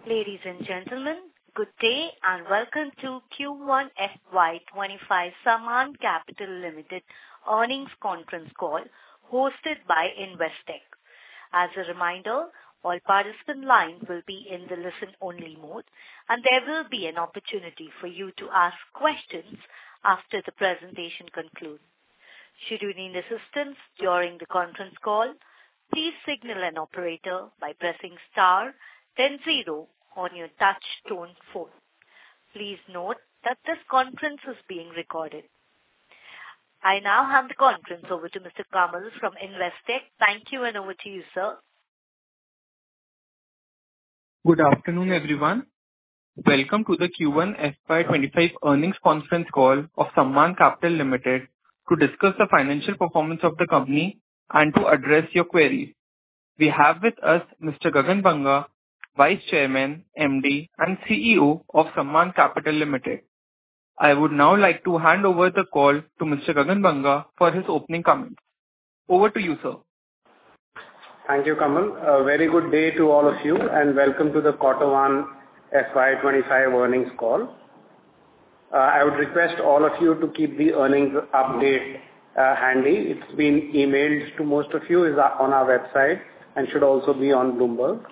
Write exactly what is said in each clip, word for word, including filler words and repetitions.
Ladies and gentlemen, good day and welcome to Q one F Y twenty-five Sammaan Capital Limited earnings conference call hosted by Investec. As a reminder, all participant lines will be in the listen-only mode, and there will be an opportunity for you to ask questions after the presentation concludes. Should you need assistance during the conference call, please signal an operator by pressing star then zero on your touch-tone phone. Please note that this conference is being recorded. I now hand the conference over to Mister Kamal from Investec. Thank you, and over to you, sir. Good afternoon, everyone. Welcome to the Q one F Y twenty-five earnings conference call of Sammaan Capital Limited to discuss the financial performance of the company and to address your queries. We have with us Mister Gagan Banga, Vice Chairman, M D, and C E O of Sammaan Capital Limited. I would now like to hand over the call to Mister Gagan Banga for his opening comments. Over to you, sir. Thank you, Kamal. A very good day to all of you, and welcome to the Quarter one F Y twenty-five earnings call. Uh, I would request all of you to keep the earnings update uh, handy. It's been emailed to most of you, is on our website, and should also be on Bloomberg.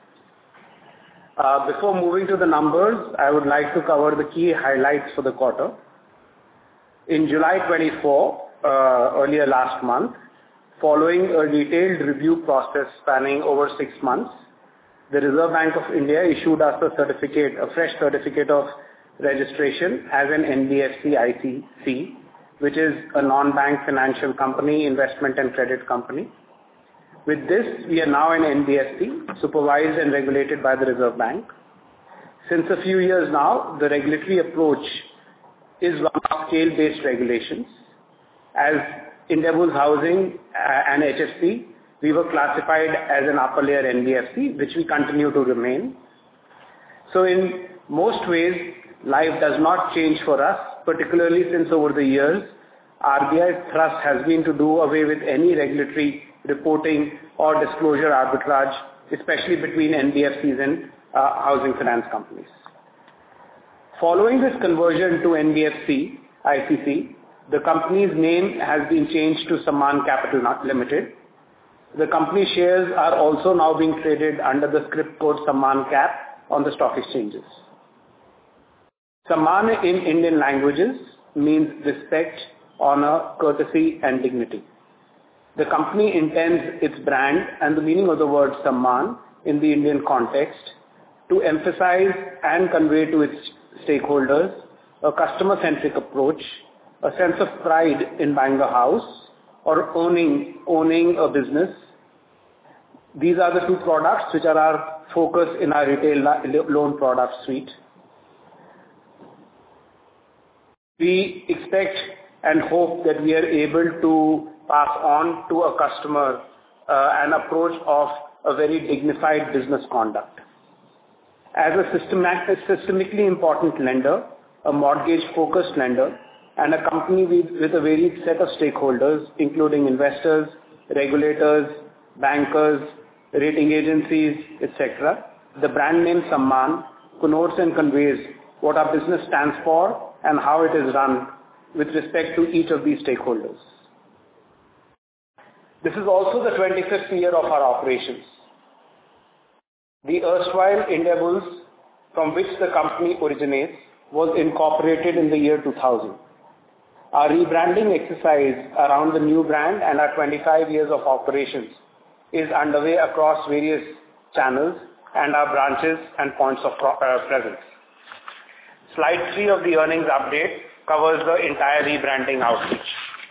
Uh, before moving to the numbers, I would like to cover the key highlights for the quarter. In July twenty-four, uh, earlier last month, following a detailed review process spanning over six months, the Reserve Bank of India issued us a certificate, a fresh certificate of registration as an N B F C I C C, which is a non-bank financial company, investment and credit company. With this, we are now an N B F C, supervised and regulated by the Reserve Bank. Since a few years now, the regulatory approach is one of scale-based regulations. As Indiabulls Housing and H F C, we were classified as an upper layer N B F C, which we continue to remain. So in most ways, life does not change for us, particularly since over the years, R B I's thrust has been to do away with any regulatory reporting or disclosure arbitrage, especially between N B F Cs and uh, housing finance companies. Following this conversion to N B F C I C C, the company's name has been changed to Sammaan Capital Limited. The company shares are also now being traded under the script code Sammaan Cap on the stock exchanges. Sammaan in Indian languages means respect, honor, courtesy, and dignity. The company intends its brand and the meaning of the word Sammaan in the Indian context to emphasize and convey to its stakeholders a customer-centric approach, a sense of pride in buying a house or owning, owning a business. These are the two products which are our focus in our retail loan product suite. We expect and hope that we are able to pass on to a customer uh, an approach of a very dignified business conduct. As a systematic, systemically important lender, a mortgage-focused lender, and a company with, with a varied set of stakeholders, including investors, regulators, bankers, rating agencies, et cetera, the brand name Sammaan connotes and conveys what our business stands for and how it is run with respect to each of these stakeholders. This is also the twenty-fifth year of our operations. The erstwhile Indiabulls, from which the company originates, was incorporated in the year two thousand. Our rebranding exercise around the new brand and our twenty-five years of operations is underway across various channels and our branches and points of uh, presence. Slide three of the earnings update covers the entire rebranding outreach.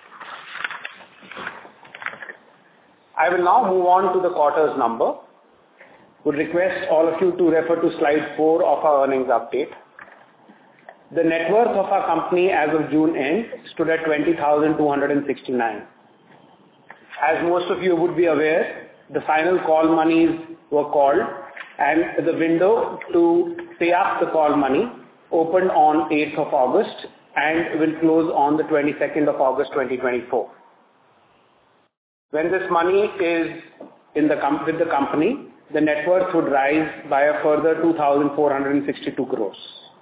I will now move on to the quarter's number. Would request all of you to refer to slide four of our earnings update. The net worth of our company as of June end stood at twenty thousand two hundred sixty-nine. As most of you would be aware, the final call monies were called and the window to pay up the call money opened on eighth of August and will close on the twenty-second of August twenty twenty-four. When this money is in the com- with the company, the net worth would rise by a further two thousand four hundred sixty-two crores.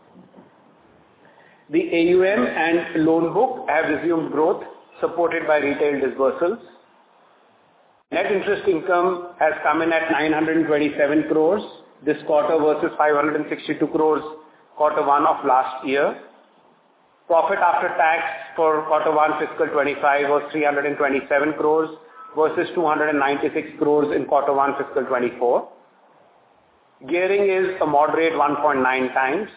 The A U M and loan book have resumed growth, supported by retail disbursements. Net interest income has come in at nine hundred twenty-seven crores this quarter versus five hundred sixty-two crores quarter one of last year. Profit after tax for quarter one fiscal twenty-five was three hundred twenty-seven crores versus two hundred ninety-six crores in quarter one fiscal twenty-four. Gearing is a moderate one point nine times.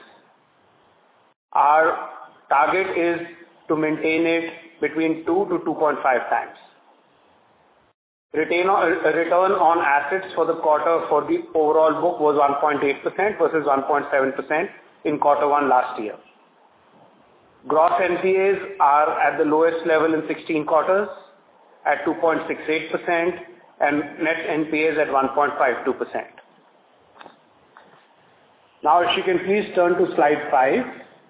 Our target is to maintain it between two to two point five times. Return on, return on assets for the quarter for the overall book was one point eight percent versus one point seven percent in quarter one last year. Gross N P As are at the lowest level in sixteen quarters at two point six eight percent and net N P As at one point five two percent. Now, if you can please turn to slide five.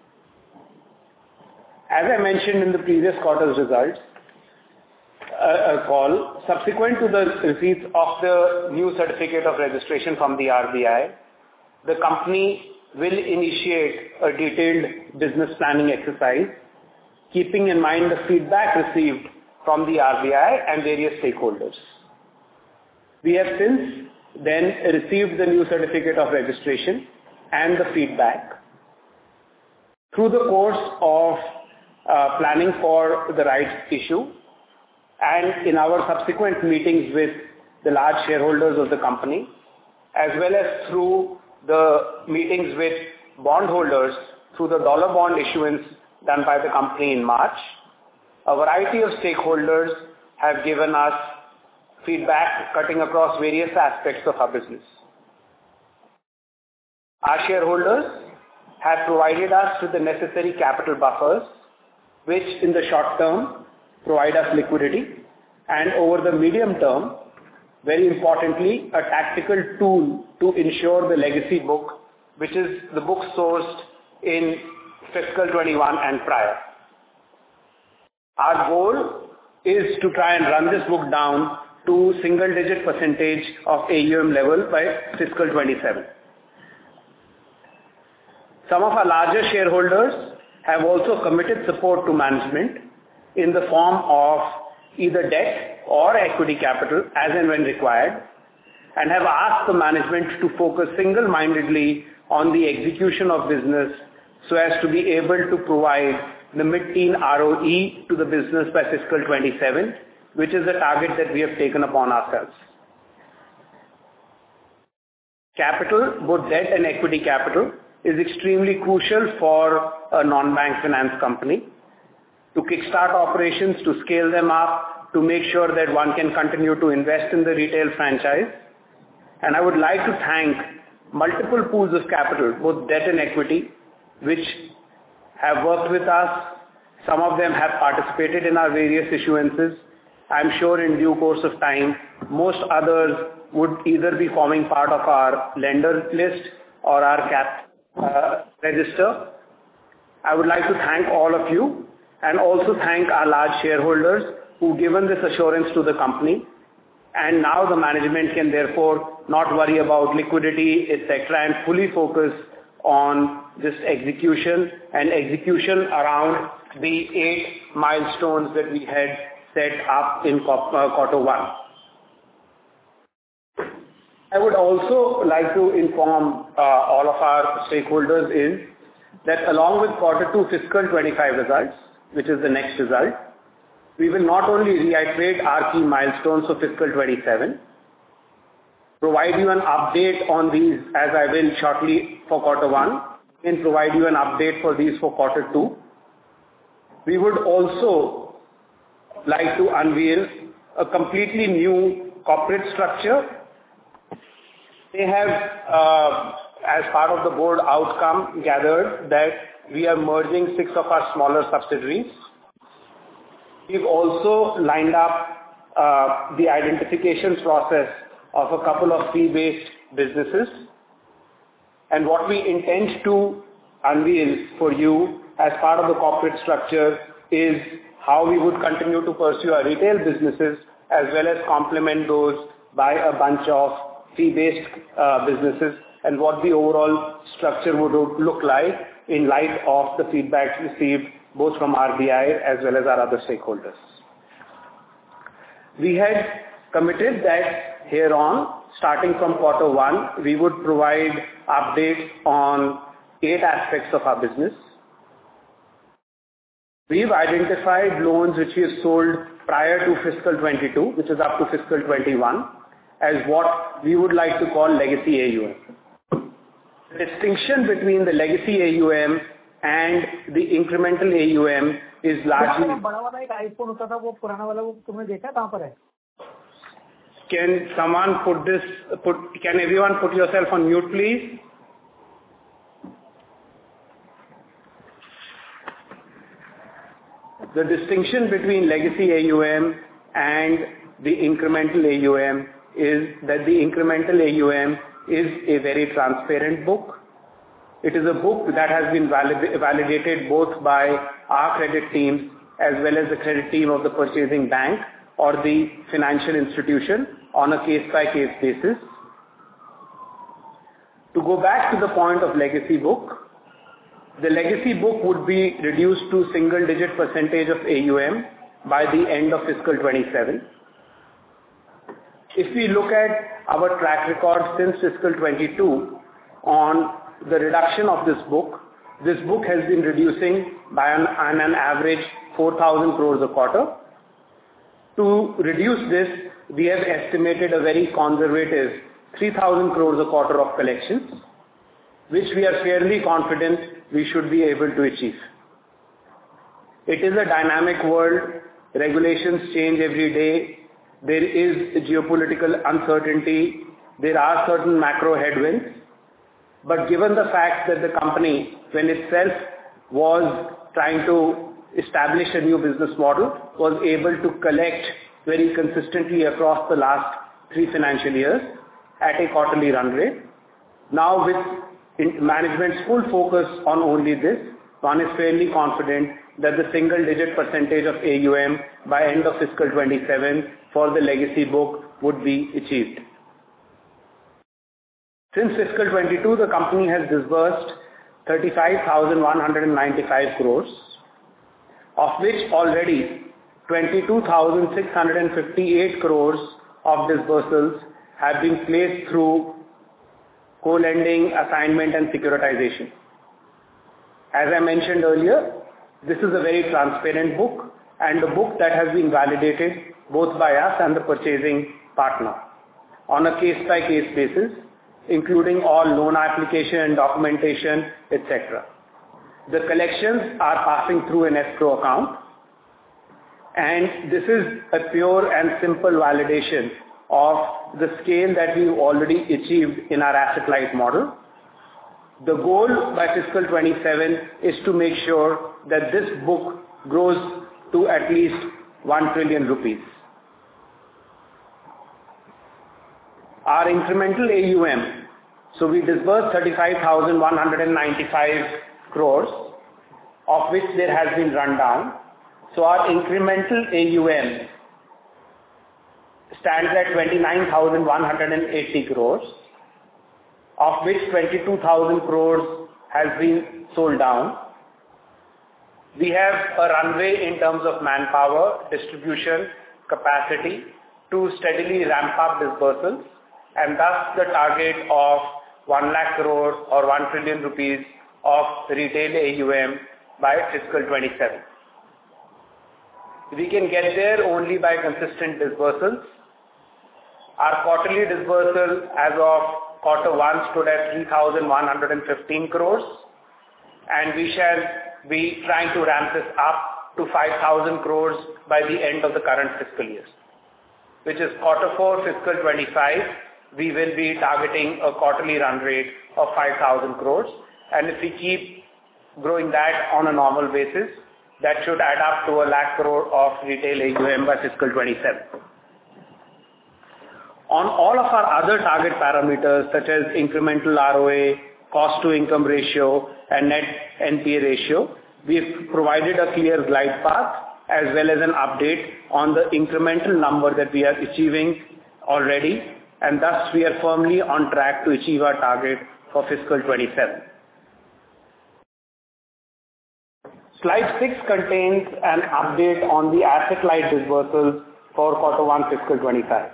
As I mentioned in the previous quarter's results uh, uh, call, subsequent to the receipt of the new certificate of registration from the R B I, the company will initiate a detailed business planning exercise, keeping in mind the feedback received from the R B I and various stakeholders. We have since then received the new certificate of registration and the feedback. Through the course of uh, planning for the rights issue and in our subsequent meetings with the large shareholders of the company, as well as through the meetings with bondholders through the dollar bond issuance done by the company in March, a variety of stakeholders have given us feedback cutting across various aspects of our business. Our shareholders have provided us with the necessary capital buffers, which in the short term provide us liquidity, and over the medium term, very importantly, a tactical tool to ensure the legacy book, which is the book sourced in fiscal twenty-one and prior. Our goal is to try and run this book down to single-digit percentage of A U M level by fiscal twenty-seven. Some of our larger shareholders have also committed support to management in the form of either debt or equity capital as and when required, and have asked the management to focus single-mindedly on the execution of business so as to be able to provide the mid-teen R O E to the business by fiscal twenty-seven, which is the target that we have taken upon ourselves. Capital, both debt and equity capital, is extremely crucial for a non-bank finance company to kickstart operations, to scale them up, to make sure that one can continue to invest in the retail franchise. And I would like to thank multiple pools of capital, both debt and equity, which have worked with us. Some of them have participated in our various issuances. I'm sure in due course of time, most others would either be forming part of our lender list or our cap uh, register. I would like to thank all of you and also thank our large shareholders who've given this assurance to the company. And now the management can therefore not worry about liquidity, et cetera, and fully focus on this execution and execution around the eight milestones that we had set up in quarter one. I would also like to inform uh, all of our stakeholders is that along with quarter two fiscal twenty-five results, which is the next result, we will not only reiterate our key milestones for fiscal twenty-seven, provide you an update on these as I will shortly for quarter one, and provide you an update for these for quarter two. We would also like to unveil a completely new corporate structure. They have, uh, as part of the board outcome, gathered that we are merging six of our smaller subsidiaries. We've also lined up uh, the identification process of a couple of fee-based businesses. And what we intend to unveil for you as part of the corporate structure is how we would continue to pursue our retail businesses as well as complement those by a bunch of fee-based uh, businesses and what the overall structure would look like in light of the feedback received both from R B I as well as our other stakeholders. We had committed that here on, starting from quarter one, we would provide updates on eight aspects of our business. We've identified loans which we have sold prior to fiscal twenty-two, which is up to fiscal twenty-one, as what we would like to call legacy A U M. The distinction between the legacy A U M and the incremental A U M is largely... Can someone put this, put, can everyone put yourself on mute, please? The distinction between legacy A U M and the incremental A U M is that the incremental A U M is a very transparent book. It is a book that has been valid, validated both by our credit teams as well as the credit team of the purchasing bank or the financial institution on a case-by-case basis. To go back to the point of legacy book, the legacy book would be reduced to single-digit percentage of A U M by the end of fiscal twenty-seven. If we look at our track record since fiscal twenty-two on the reduction of this book, this book has been reducing by an, an, an average four thousand crores a quarter. To reduce this, we have estimated a very conservative three thousand crores a quarter of collections, which we are fairly confident we should be able to achieve. It is a dynamic world. Regulations change every day. There is geopolitical uncertainty. There are certain macro headwinds. But given the fact that the company, when itself was trying to establish a new business model, was able to collect very consistently across the last three financial years at a quarterly run rate. Now with in management's full focus on only this, one is fairly confident that the single-digit percentage of A U M by end of fiscal twenty-seven for the legacy book would be achieved. Since fiscal twenty-two, the company has disbursed thirty-five thousand one hundred ninety-five crores, of which already twenty-two thousand six hundred fifty-eight crores of disbursals have been placed through co-lending, assignment and securitization. As I mentioned earlier, this is a very transparent book and a book that has been validated both by us and the purchasing partner on a case-by-case basis, including all loan application and documentation, et cetera. The collections are passing through an escrow account, and this is a pure and simple validation of the scale that we've already achieved in our asset-light model. The goal by fiscal twenty-seven is to make sure that this book grows to at least one trillion rupees. Our incremental A U M, so we disbursed thirty-five thousand one hundred ninety-five crores, of which there has been rundown. So our incremental A U M stands at twenty-nine thousand one hundred eighty crores, of which twenty-two thousand crores has been sold down. We have a runway in terms of manpower, distribution, capacity to steadily ramp up disbursements, and thus the target of one lakh crore or one trillion rupees of retail A U M by fiscal twenty-seven. We can get there only by consistent disbursements. Our quarterly disbursal as of quarter one stood at three thousand one hundred fifteen crores, and we shall be trying to ramp this up to five thousand crores by the end of the current fiscal year, which is quarter four fiscal twenty-five. We will be targeting a quarterly run rate of five thousand crores, and if we keep growing that on a normal basis, that should add up to a lakh crore of retail A U M by fiscal twenty-seven. On all of our other target parameters such as incremental R O A, cost to income ratio and net N P A ratio, we have provided a clear glide path as well as an update on the incremental number that we are achieving already and thus we are firmly on track to achieve our target for fiscal twenty-seven. Slide six contains an update on the asset-light disbursements for quarter one fiscal twenty-five.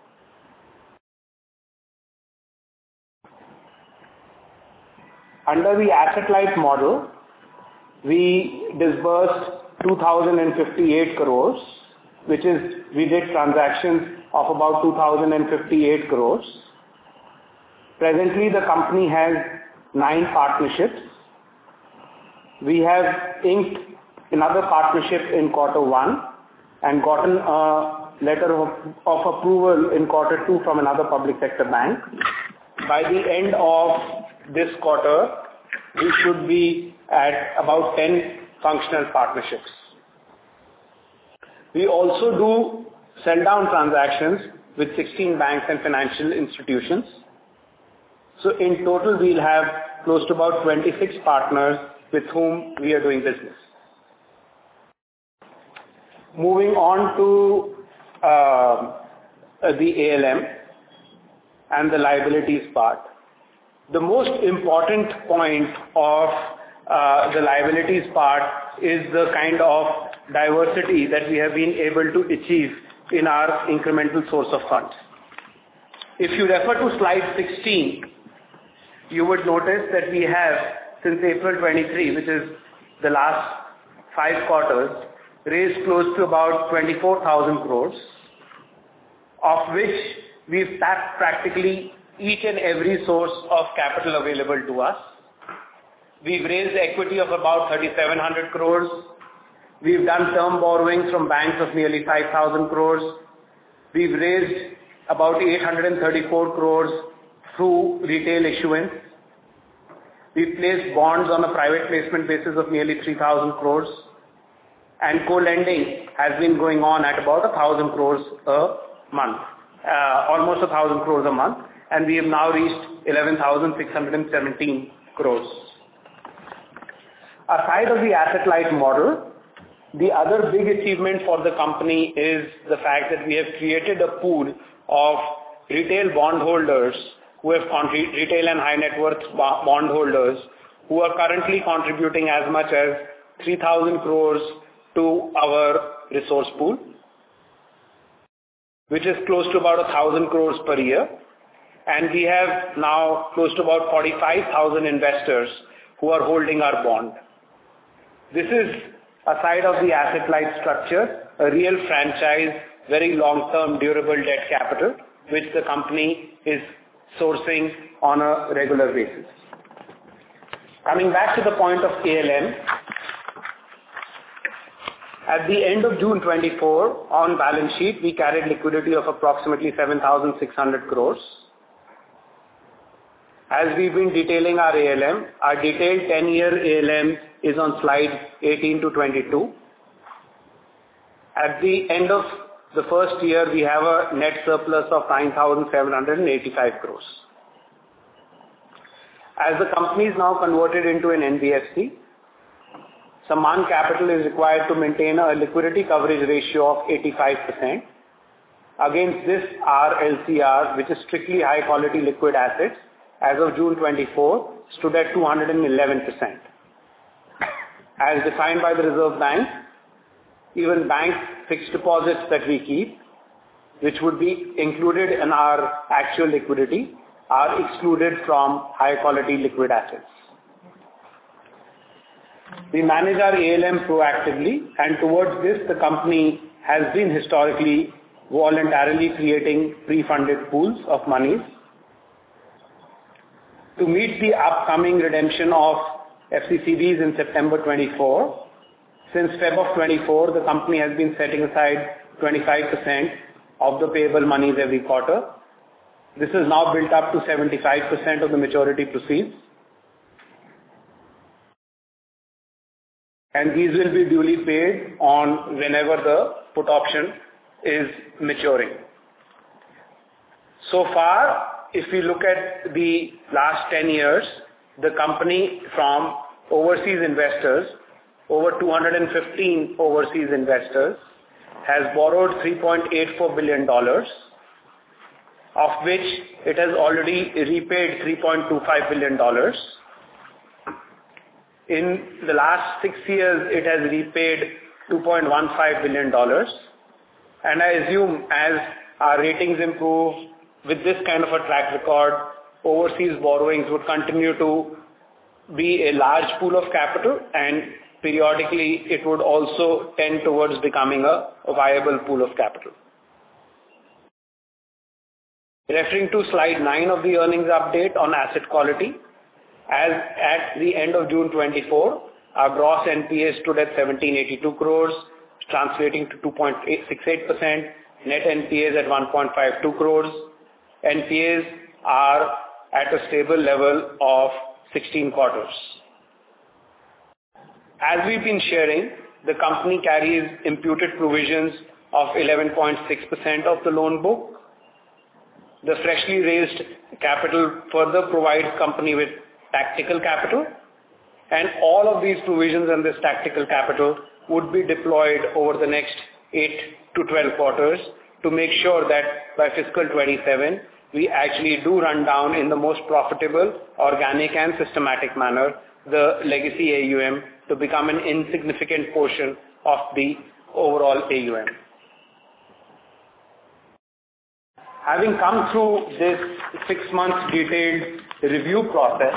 Under the asset-light model, we disbursed two thousand fifty-eight crores, which is, we did transactions of about two thousand fifty-eight crores. Presently, the company has nine partnerships. We have inked another partnership in quarter one and gotten a letter of, of approval in quarter two from another public sector bank. By the end of this quarter, we should be at about ten functional partnerships. We also do sell-down transactions with sixteen banks and financial institutions. So in total, we'll have close to about twenty-six partners with whom we are doing business. Moving on to uh, the A L M and the liabilities part. The most important point of uh, the liabilities part is the kind of diversity that we have been able to achieve in our incremental source of funds. If you refer to slide sixteen, you would notice that we have, since April twenty-three, which is the last five quarters, raised close to about twenty-four thousand crores, of which we've tapped practically each and every source of capital available to us. We've raised equity of about thirty-seven hundred crores. We've done term borrowings from banks of nearly five thousand crores. We've raised about eight hundred thirty-four crores through retail issuance. We've placed bonds on a private placement basis of nearly three thousand crores. And co-lending has been going on at about one thousand crores a month, uh, almost one thousand crores a month. And we have now reached eleven thousand six hundred seventeen crores. Aside of the asset-light model, the other big achievement for the company is the fact that we have created a pool of retail bondholders who have contributed, retail and high net worth bondholders who are currently contributing as much as three thousand crores to our resource pool, which is close to about one thousand crores per year. And we have now close to about forty-five thousand investors who are holding our bond. This is, aside of the asset-light structure, a real franchise, very long-term durable debt capital, which the company is sourcing on a regular basis. Coming back to the point of A L M, at the end of June twenty-four, on balance sheet, we carried liquidity of approximately seven thousand six hundred crores. As we've been detailing our A L M, our detailed ten-year A L M is on slide eighteen to twenty-two. At the end of the first year, we have a net surplus of nine thousand seven hundred eighty-five crores. As the company is now converted into an N B F C, Sammaan Capital is required to maintain a liquidity coverage ratio of eighty-five percent. Against this, our L C R, which is strictly high-quality liquid assets, as of June twenty-four, stood at two hundred eleven percent. As defined by the Reserve Bank, even bank fixed deposits that we keep, which would be included in our actual liquidity, are excluded from high-quality liquid assets. We manage our A L M proactively, and towards this, the company has been historically voluntarily creating pre-funded pools of monies. To meet the upcoming redemption of F C C Bs in September twenty-four, since February of twenty-four, the company has been setting aside twenty-five percent of the payable monies every quarter. This is now built up to seventy-five percent of the maturity proceeds. And these will be duly paid on whenever the put option is maturing. So far, if we look at the last ten years, the company from overseas investors, over two hundred fifteen overseas investors, has borrowed three point eight four billion dollars. of which it has already repaid three point two five billion dollars. In the last six years, it has repaid two point one five billion dollars. And I assume as our ratings improve with this kind of a track record, overseas borrowings would continue to be a large pool of capital, and periodically it would also tend towards becoming a, a viable pool of capital. Referring to slide nine of the earnings update on asset quality, as at the end of June twenty-four, our gross N P A stood at one thousand seven hundred eighty-two crores, translating to two point six eight percent, net N P As at one point five two crores. N P As are at a stable level of sixteen quarters. As we've been sharing, the company carries imputed provisions of eleven point six percent of the loan book. The freshly raised capital further provides company with tactical capital, and all of these provisions and this tactical capital would be deployed over the next eight to twelve quarters to make sure that by fiscal twenty-seven, we actually do run down in the most profitable, organic and systematic manner the legacy A U M to become an insignificant portion of the overall A U M. Having come through this six months detailed review process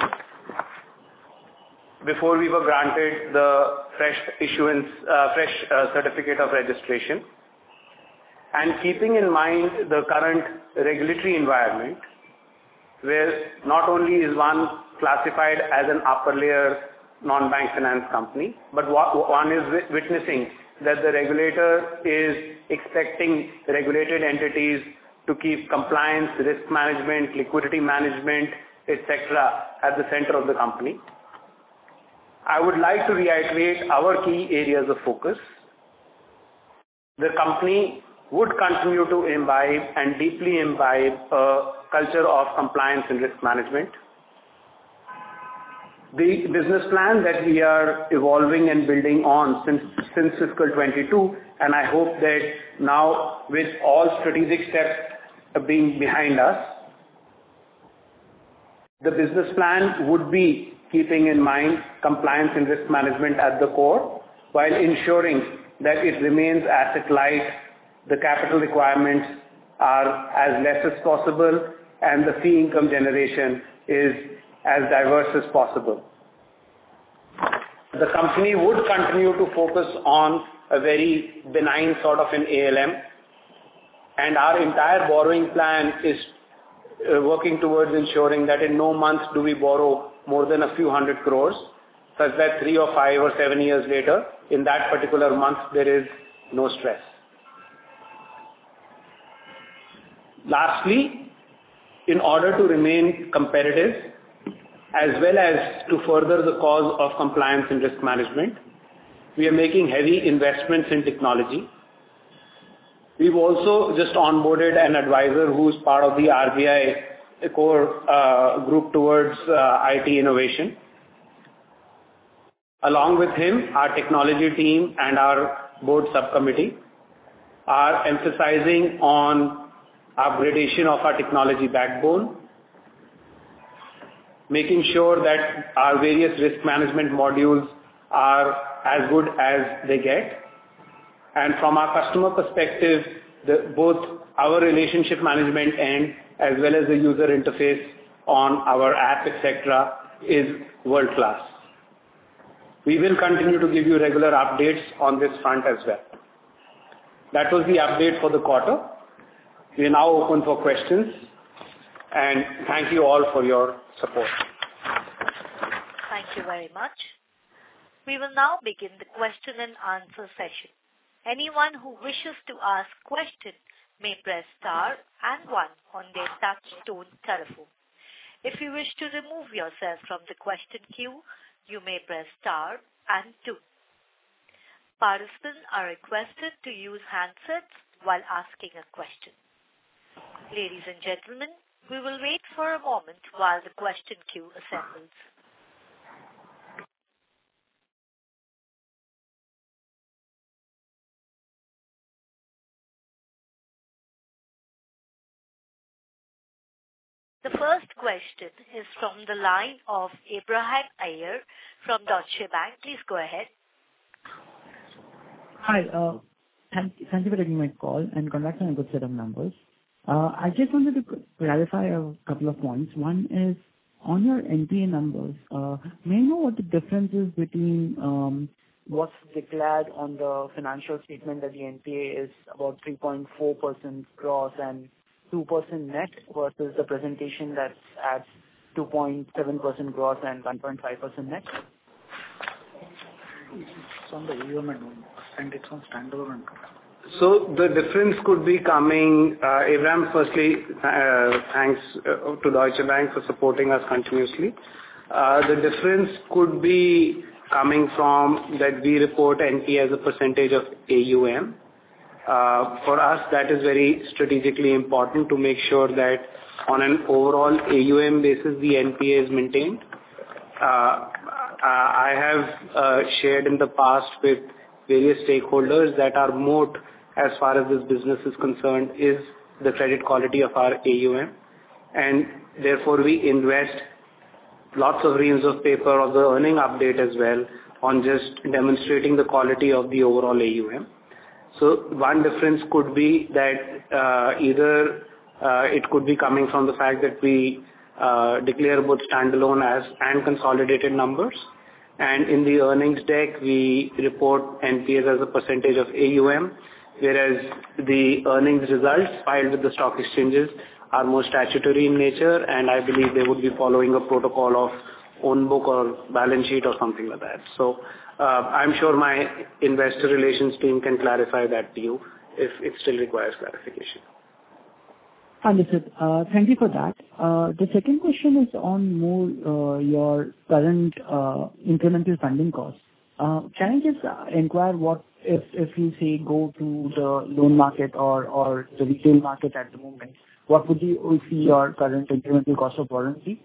before we were granted the fresh issuance, uh, fresh uh, certificate of registration, and keeping in mind the current regulatory environment, where not only is one classified as an upper layer non-bank finance company, but one is witnessing that the regulator is expecting regulated entities to keep compliance, risk management, liquidity management, et cetera at the center of the company. I would like to reiterate our key areas of focus. The company would continue to imbibe and deeply imbibe a culture of compliance and risk management. The business plan that we are evolving and building on since, since fiscal twenty-two, and I hope that now with all strategic steps being behind us, the business plan would be keeping in mind compliance and risk management at the core, while ensuring that it remains asset light, the capital requirements are as less as possible, and the fee income generation is as diverse as possible. The company would continue to focus on a very benign sort of an A L M, and our entire borrowing plan is uh, working towards ensuring that in no month do we borrow more than a few hundred crores, such that three or five or seven years later, in that particular month, there is no stress. Lastly, in order to remain competitive, as well as to further the cause of compliance and risk management, we are making heavy investments in technology. We've also just onboarded an advisor who's part of the R B I core uh, group towards uh, I T innovation. Along with him, our technology team and our board subcommittee are emphasizing on upgradation of our technology backbone, making sure that our various risk management modules are as good as they get. And from our customer perspective, the, both our relationship management end as well as the user interface on our app, et cetera, is world class. We will continue to give you regular updates on this front as well. That was the update for the quarter. We are now open for questions, and thank you all for your support. Thank you very much. We will now begin the question and answer session. Anyone who wishes to ask question may press star and one on their touch-tone telephone. If you wish to remove yourself from the question queue, you may press star and two. Participants are requested to use handsets while asking a question. Ladies and gentlemen, we will wait for a moment while the question queue assembles. The first question is from the line of Abraham Iyer from Deutsche Bank. Please go ahead. Hi. Uh, thank, thank you for taking my call and congrats on a good set of numbers. Uh, I just wanted to clarify a couple of points. One is on your N P A numbers. Uh, may I know what the difference is between um, what's declared on the financial statement that the N P A is about three point four percent gross and two percent net versus the presentation that's at two point seven percent gross and one point five percent net? It's on the A U M and it's on standalone. So the difference could be coming, uh, Abraham, firstly, uh, thanks uh, to Deutsche Bank for supporting us continuously. Uh, the difference could be coming from that we report N P A as a percentage of A U M. Uh, for us, that is very strategically important to make sure that on an overall A U M basis, the N P A is maintained. Uh, I have uh, shared in the past with various stakeholders that our moat as far as this business is concerned is the credit quality of our A U M, and therefore we invest lots of reams of paper of the earning update as well on just demonstrating the quality of the overall A U M. So one difference could be that uh, either uh, it could be coming from the fact that we uh, declare both standalone as and consolidated numbers, and in the earnings deck we report N P As as a percentage of A U M, whereas the earnings results filed with the stock exchanges are more statutory in nature, and I believe they would be following a protocol of own book or balance sheet or something like that. So uh, I'm sure my investor relations team can clarify that to you if it still requires clarification. Understood. Uh, Thank you for that. Uh, The second question is on more uh, your current uh, incremental funding costs. Uh, Can I just uh, inquire what if if you say go to the loan market or or the retail market at the moment, what would you see your current incremental cost of borrowing?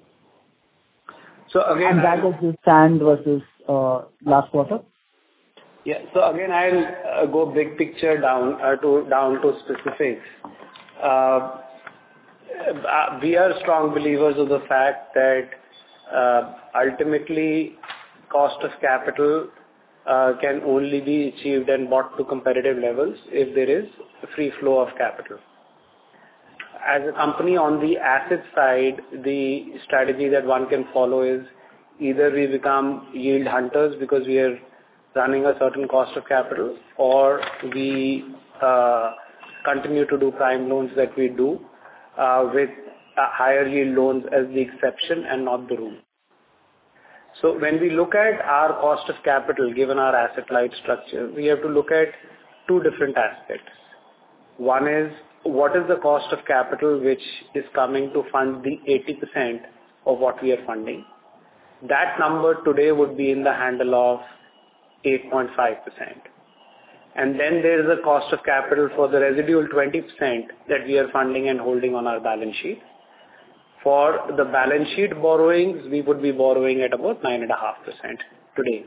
So again, and that is the stand versus uh, last quarter? Yeah. So again, I'll uh, go big picture down uh, to down to specifics. Uh, uh, we are strong believers of the fact that uh, ultimately cost of capital uh, can only be achieved and brought to competitive levels if there is a free flow of capital. As a company on the asset side, the strategy that one can follow is either we become yield hunters because we are running a certain cost of capital, or we uh, continue to do prime loans that we do uh, with uh, higher yield loans as the exception and not the rule. So when we look at our cost of capital, given our asset light structure, we have to look at two different aspects. One is, what is the cost of capital which is coming to fund the eighty percent of what we are funding? That number today would be in the handle of eight point five percent. And then there is a cost of capital for the residual twenty percent that we are funding and holding on our balance sheet. For the balance sheet borrowings, we would be borrowing at about nine point five percent today.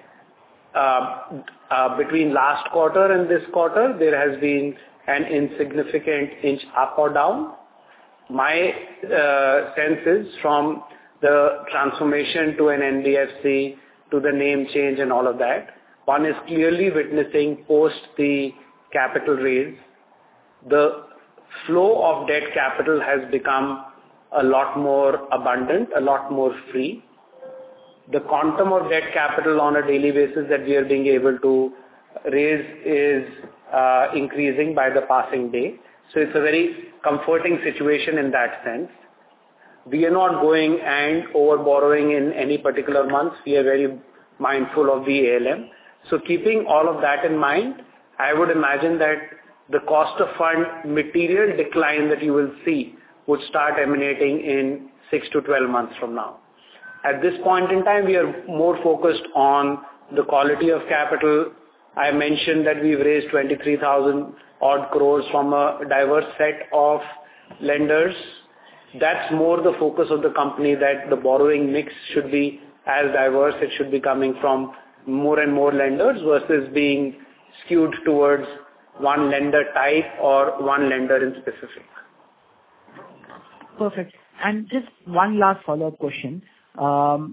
Uh, uh, between last quarter and this quarter, there has been an insignificant inch up or down. My uh, sense is from the transformation to an N B F C, to the name change and all of that, one is clearly witnessing post the capital raise, the flow of debt capital has become a lot more abundant, a lot more free. The quantum of debt capital on a daily basis that we are being able to raise is uh, increasing by the passing day. So it's a very comforting situation in that sense. We are not going and over borrowing in any particular month. We are very mindful of the A L M. So keeping all of that in mind, I would imagine that the cost of fund material decline that you will see would start emanating in six to twelve months from now. At this point in time, we are more focused on the quality of capital. I mentioned that we've raised twenty-three thousand odd crores from a diverse set of lenders. That's more the focus of the company, that the borrowing mix should be as diverse. It should be coming from more and more lenders versus being skewed towards one lender type or one lender in specific. Perfect. And just one last follow-up question. Um,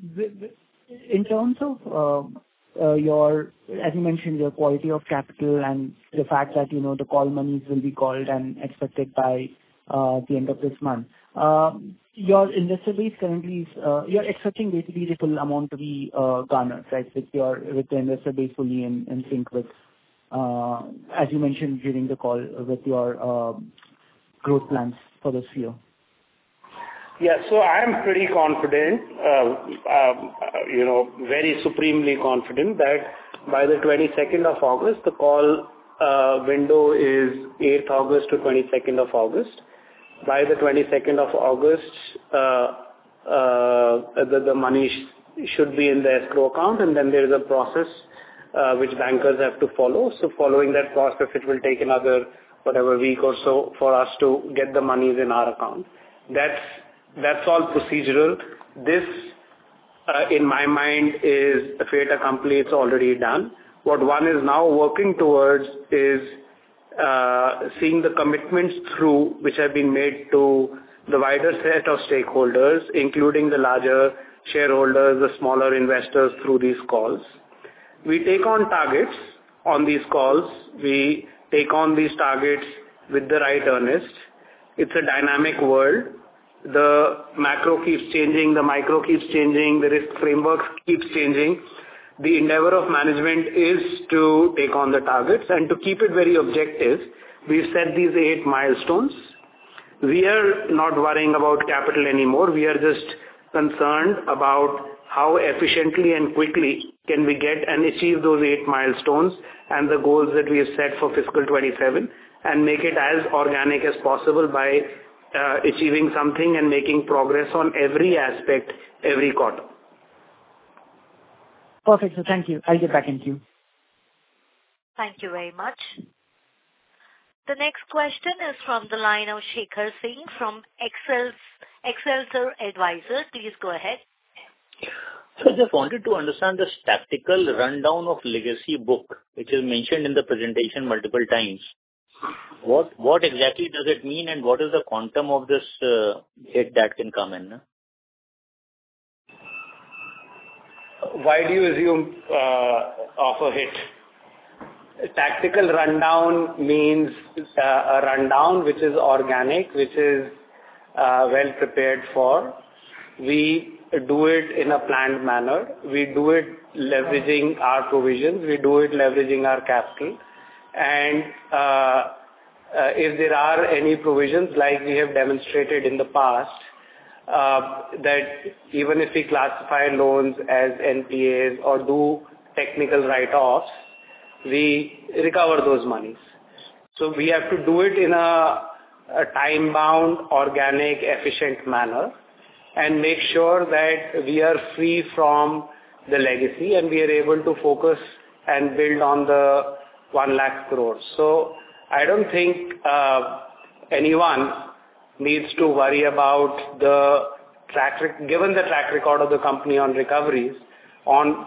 In terms of uh, uh, your, as you mentioned, your quality of capital and the fact that, you know, the call monies will be called and expected by uh, the end of this month. Uh, Your investor base currently is, uh, you're expecting basically the full amount to be uh, garnered, right? With your, with the investor base fully in in sync with, uh, as you mentioned during the call, with your uh, growth plans for this year. Yeah. So I am pretty confident, uh, um, uh, you know, very supremely confident that by the twenty-second of August, the call uh, window is eighth August to twenty-second of August. By the twenty-second of August, uh, uh, the, the money sh- should be in the escrow account, and then there is a process uh, which bankers have to follow. So following that process, it will take another whatever week or so for us to get the monies in our account. That's That's all procedural. This, uh, in my mind, is a fait accompli. It's already done. What one is now working towards is uh, seeing the commitments through which have been made to the wider set of stakeholders, including the larger shareholders, the smaller investors through these calls. We take on targets on these calls. We take on these targets with the right earnest. It's a dynamic world. The macro keeps changing, the micro keeps changing, the risk framework keeps changing. The endeavor of management is to take on the targets and to keep it very objective. We've set these eight milestones. We are not worrying about capital anymore. We are just concerned about how efficiently and quickly can we get and achieve those eight milestones and the goals that we have set for fiscal twenty-seven and make it as organic as possible by Uh, achieving something and making progress on every aspect every quarter. Perfect. So thank you. I'll get back into you. Thank you very much. The next question is from the line of Shekhar Singh from Excelsior Advisors. Please go ahead. So I just wanted to understand this tactical rundown of legacy book, which is mentioned in the presentation multiple times. What what exactly does it mean, and what is the quantum of this uh, hit that can come in? No? Why do you assume uh, of a hit? A tactical rundown means uh, a rundown which is organic, which is uh, well prepared for. We do it in a planned manner. We do it leveraging our provisions. We do it leveraging our capital. And uh, uh, if there are any provisions, like we have demonstrated in the past, uh, that even if we classify loans as N P As or do technical write-offs, we recover those monies. So we have to do it in a, a time-bound, organic, efficient manner and make sure that we are free from the legacy and we are able to focus and build on the one lakh crores. So I don't think uh, anyone needs to worry about the track, rec- given the track record of the company on recoveries, on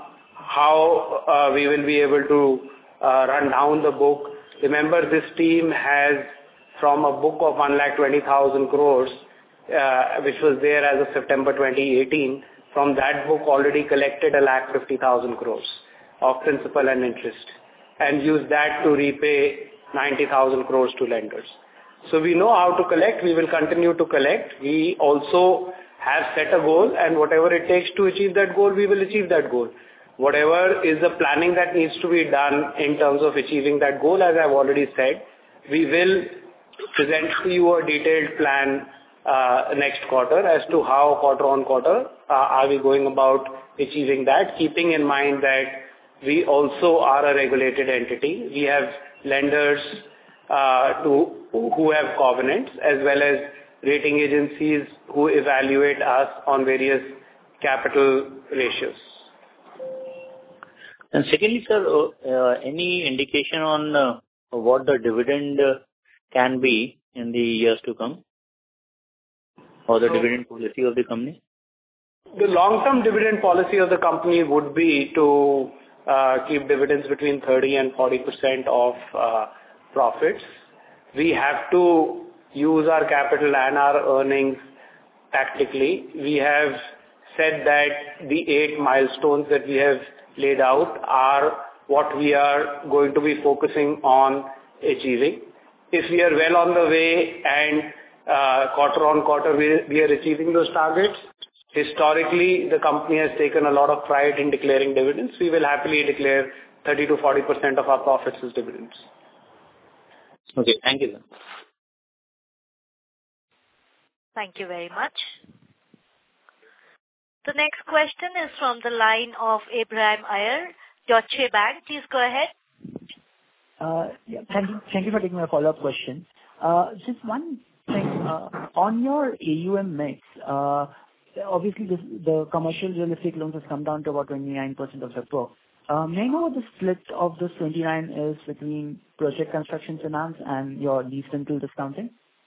how uh, we will be able to uh, run down the book. Remember, this team has, from a book of one lakh twenty thousand crores, uh, which was there as of September twenty eighteen, from that book already collected one lakh fifty thousand crores of principal and interest, and used that to repay ninety thousand crores to lenders. So we know how to collect. We will continue to collect. We also have set a goal, and whatever it takes to achieve that goal, we will achieve that goal. Whatever is the planning that needs to be done in terms of achieving that goal, as I've already said, we will present to you a detailed plan uh, next quarter as to how quarter on quarter uh, are we going about achieving that, keeping in mind that we also are a regulated entity. We have lenders uh, to, who have covenants, as well as rating agencies who evaluate us on various capital ratios. And secondly, sir, uh, uh, any indication on uh, what the dividend uh, can be in the years to come, or the so, dividend policy of the company? The long-term dividend policy of the company would be to uh, keep dividends between thirty and forty percent of uh, profits. We have to use our capital and our earnings tactically. We have said that the eight milestones that we have laid out are what we are going to be focusing on achieving. If we are well on the way and uh, quarter on quarter we, we are achieving those targets, historically the company has taken a lot of pride in declaring dividends. We will happily declare thirty to forty percent of our profits as dividends. Okay, thank you. Thank you very much. The next question is from the line of Abraham Iyer, Deutsche Bank. Please go ahead. Uh, yeah, thank you. Thank you for taking my follow-up question. Uh, just one thing uh, on your A U M mix. Uh, obviously, this, the commercial real estate loans has come down to about twenty-nine percent of the book. Uh, may I know what the split of this twenty-nine is between project construction finance and your lease rental discounting?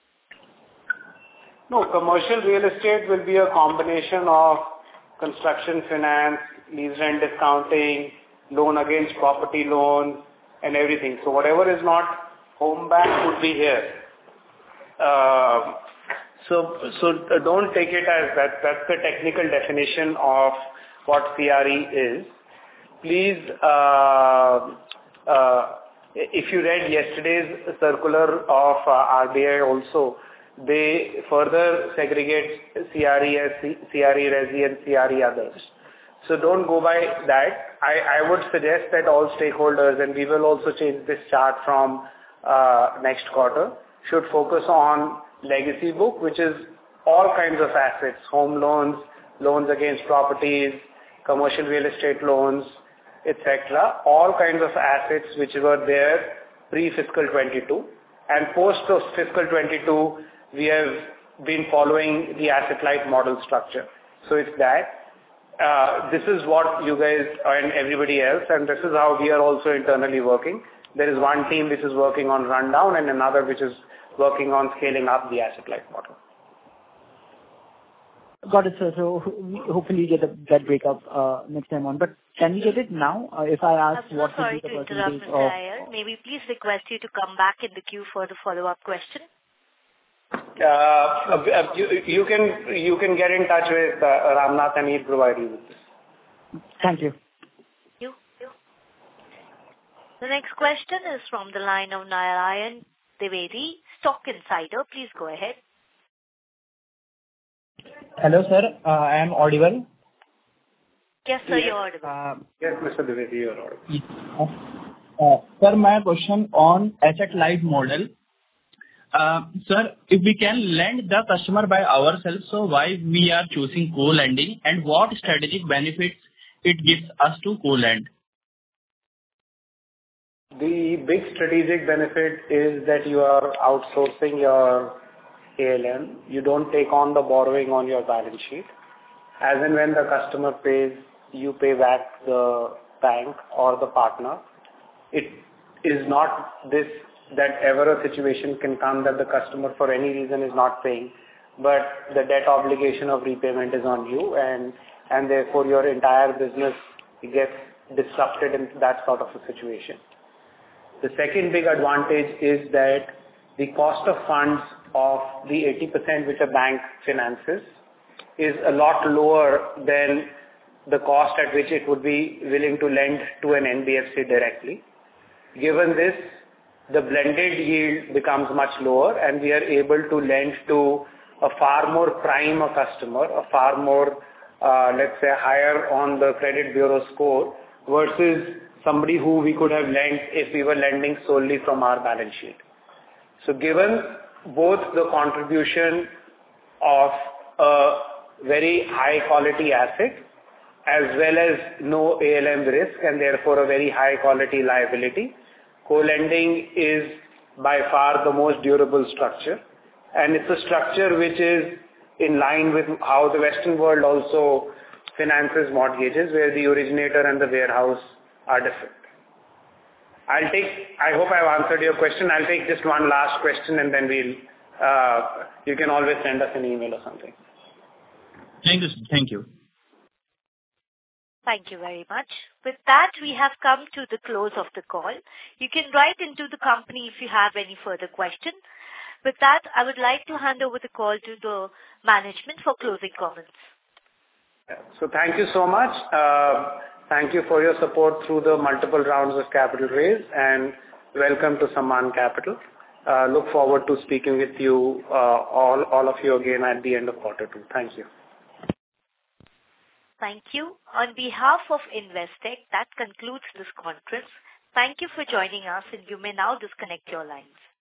No, commercial real estate will be a combination of construction finance, lease rent discounting, loan against property loan, and everything. So whatever is not home back would be here. Uh, so so don't take it as that. That's the technical definition of what C R E is. Please, uh, uh, if you read yesterday's circular of uh, R B I also, they further segregate C R E as C- CRE Resi and C R E others. So don't go by that. I, I would suggest that all stakeholders, and we will also change this chart from uh, next quarter, should focus on legacy book, which is all kinds of assets, home loans, loans against properties, commercial real estate loans, et cetera. All kinds of assets which were there pre-fiscal twenty-two. And post-fiscal twenty-two, we have been following the asset-light model structure. So it's that. Uh, this is what you guys and everybody else, and this is how we are also internally working. There is one team which is working on rundown and another which is working on scaling up the asset-light model. Got it, sir. So we hopefully get a, that breakup uh, next time on. But can we get it now? Uh, if I ask I'm so what sorry would be to the interrupt, percentage Mister of... Iyer. May we please request you to come back in the queue for the follow-up question? Uh, you, you can you can get in touch with uh, Ramnath and he'll provide you with this. Thank you. You. The next question is from the line of Narayan Trivedi, Stock Insider. Please go ahead. Hello, sir. Uh, I am audible. Yes, sir, Yes. you're audible. Uh, Yes, Mister Trivedi, you are audible. uh, sir, my question on asset-light model. Uh, sir, if we can lend the customer by ourselves, so why we are choosing co-lending and what strategic benefits it gives us to co-lend? The big strategic benefit is that you are outsourcing your A L M. You don't take on the borrowing on your balance sheet. As and when the customer pays, you pay back the bank or the partner. It is not this that ever a situation can come that the customer for any reason is not paying, but the debt obligation of repayment is on you, and and therefore your entire business gets disrupted in that sort of a situation. The second big advantage is that the cost of funds of the eighty percent which a bank finances is a lot lower than the cost at which it would be willing to lend to an N B F C directly. Given this, the blended yield becomes much lower and we are able to lend to a far more prime a customer, a far more, uh, let's say, higher on the credit bureau score versus somebody who we could have lent if we were lending solely from our balance sheet. So given both the contribution of a very high quality asset as well as no A L M risk and therefore a very high quality liability, co-lending is by far the most durable structure, and it's a structure which is in line with how the Western world also finances mortgages, where the originator and the warehouse are different. I'll take, I hope I've answered your question. I'll take just one last question and then we'll, uh, you can always send us an email or something. Thank you, sir. Thank you. Thank you very much. With that, we have come to the close of the call. You can write into the company if you have any further questions. With that, I would like to hand over the call to the management for closing comments. So thank you so much. Uh, thank you for your support through the multiple rounds of capital raise, and welcome to Sammaan Capital. Uh, look forward to speaking with you, uh, all, all of you again at the end of quarter two. Thank you. Thank you. On behalf of Investec, that concludes this conference. Thank you for joining us, and you may now disconnect your lines.